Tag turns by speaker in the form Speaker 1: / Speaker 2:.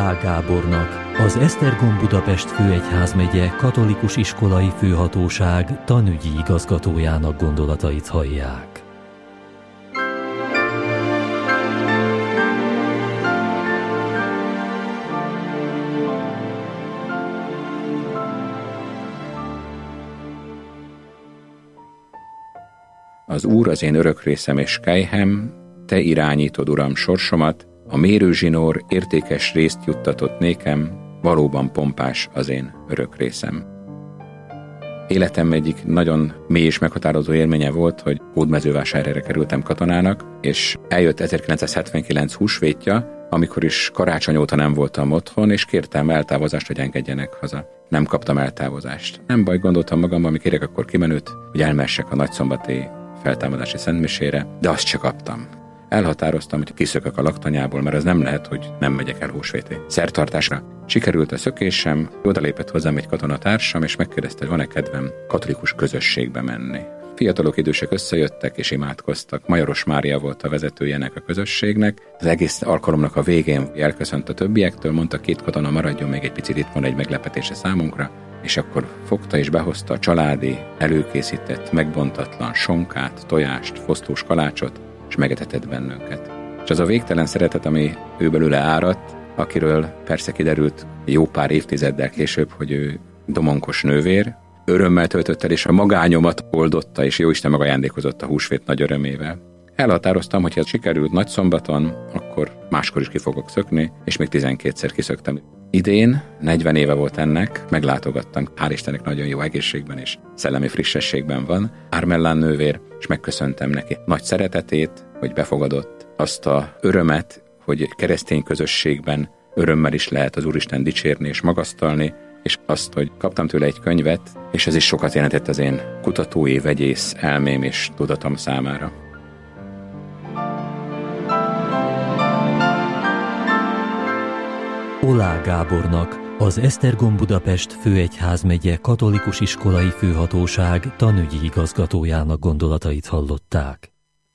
Speaker 1: Oláh Gábornak, az Esztergom Budapest főegyházmegye katolikus iskolai főhatóság tanügyi igazgatójának gondolatait hallják.
Speaker 2: Az Úr az én örök részem és kelyhem, te irányítod, Uram, sorsomat, a mérőzsinór értékes részt juttatott nékem, valóban pompás az én örök részem. Életem egyik nagyon mély és meghatározó élménye volt, hogy Hódmezővásárhelyre kerültem katonának, és eljött 1979 húsvétja, amikor is karácsony óta nem voltam otthon, és kértem eltávozást, hogy engedjenek haza. Nem kaptam eltávozást. Nem baj, gondoltam magamban, ami kérek akkor kimenőt, hogy elmessek a nagyszombati feltámadási szentmisére, de azt csak kaptam. Elhatároztam, hogy kiszökök a laktanyából, mert az nem lehet, hogy nem megyek el húsvéti szertartásra. Sikerült a szökésem, odalépett hozzám egy katonatársam, és megkérdezte, hogy van-e kedvem katolikus közösségbe menni. Fiatalok, idősek összejöttek és imádkoztak. Majoros Mária volt a vezetője ennek a közösségnek. Az egész alkalomnak a végén elköszönt a többiektől, mondta, 2 katona maradjon még egy picit, itt van egy meglepetése számunkra, és akkor fogta és behozta a családi, előkészített, megbontatlan sonkát, tojást, fosztós kalácsot, és megetetett bennünket. És az a végtelen szeretet, ami ő belőle áradt, akiről persze kiderült jó pár évtizeddel később, hogy ő domonkos nővér, örömmel töltött el, és a magányomat oldotta, és Jóisten megajándékozott a húsvét nagy örömével. Elhatároztam, hogy ha sikerült nagyszombaton, akkor máskor is ki fogok szökni, és még 12-szer kiszöktem. Idén, 40 éve volt ennek, meglátogattam, hál' Istennek nagyon jó egészségben és szellemi frissességben van, Ármellán nővér, és megköszöntem neki nagy szeretetét, hogy befogadott, azt a örömet, hogy keresztény közösségben örömmel is lehet az Úristen dicsérni és magasztalni, és azt, hogy kaptam tőle egy könyvet, és ez is sokat jelentett az én kutatói, vegyész elmém és tudatom számára.
Speaker 1: Oláh Gábornak, az Esztergom Budapest főegyházmegye katolikus iskolai főhatóság tanügyi igazgatójának gondolatait hallották.